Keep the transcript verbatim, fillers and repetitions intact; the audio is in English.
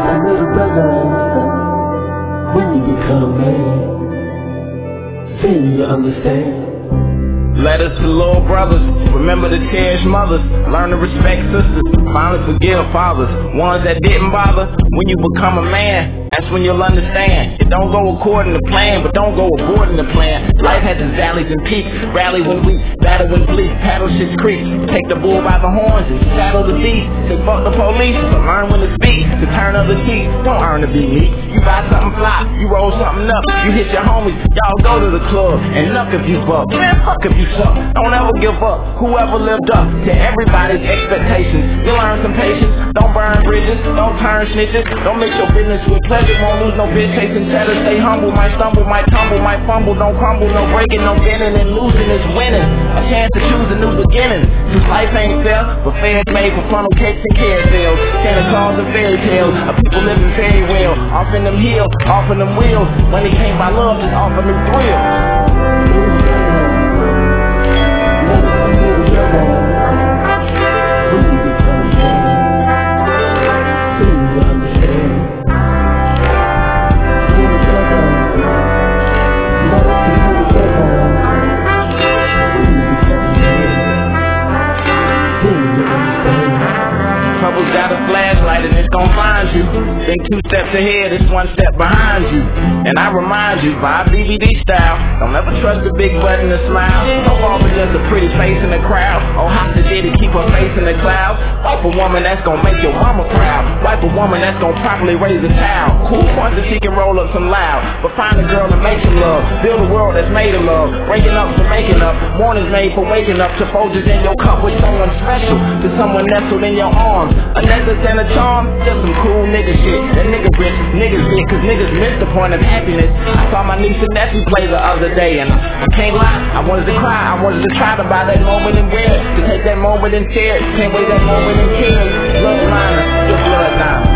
little brother, when you become a man, then you understand. Letters to little brothers, remember to cherish mothers, learn to respect sisters, finally forgive fathers, ones that didn't bother. When you become a man, that's when you'll understand. It don't go according to plan, but don't go aborting the plan. Life has its valleys and peaks, rally when weak, battle when bleak, paddle shit's creek. Take the bull by the horns and saddle the beast. Say fuck the police, but learn when to speak, to turn other cheeks. Don't earn to be meek. You buy something fly, you roll something up, you hit your homies, y'all go to the club and knuck if you buck. Man, fuck if you suck. Don't ever give up. Whoever lived up to everybody's expectations. You learn some patience. Don't burn bridges. Don't turn snitches. Don't mix your business with pleasure. Won't lose no bitch chasing cheddar. Stay humble. Might stumble. Might tumble. Might fumble. Don't crumble. No breaking. No bending. And losing is winning. A chance to choose a new beginning. Since life ain't fair, but fair is made for funnel cakes and carousels. Santa Claus and fairy tales. Of people living very well. Off in them hills. Off in them wheels. Money came by love. Just offer new thrills. Trouble's got a flashlight and it's gon' find you. Think two steps ahead, it's one step behind you. And I remind you, vibe D V D style. Don't ever trust a big button to smile. Don't fall for just a pretty face in the crowd. Oh, how to did it, keep her face in the clouds. Wife a woman that's gon' make your mama proud. Wife a woman that's gon' properly raise a child. Cool points that she can roll up some loud. But find a girl to make some love. Build a world that's made of love. Breaking up for making up. Mornings made for waking up. To Folgers in your cup with someone special. To someone nestled in your arms. A necklace and a charm, just some cool nigga shit. That nigga rich, niggas lit, cause niggas miss the point of happiness. I saw my niece and nephew play the other day, and I can't lie, I wanted to cry. I wanted to try to buy that moment and wear it, to take that moment and share it. Can't wait that moment and tears. Love liner, your blood now.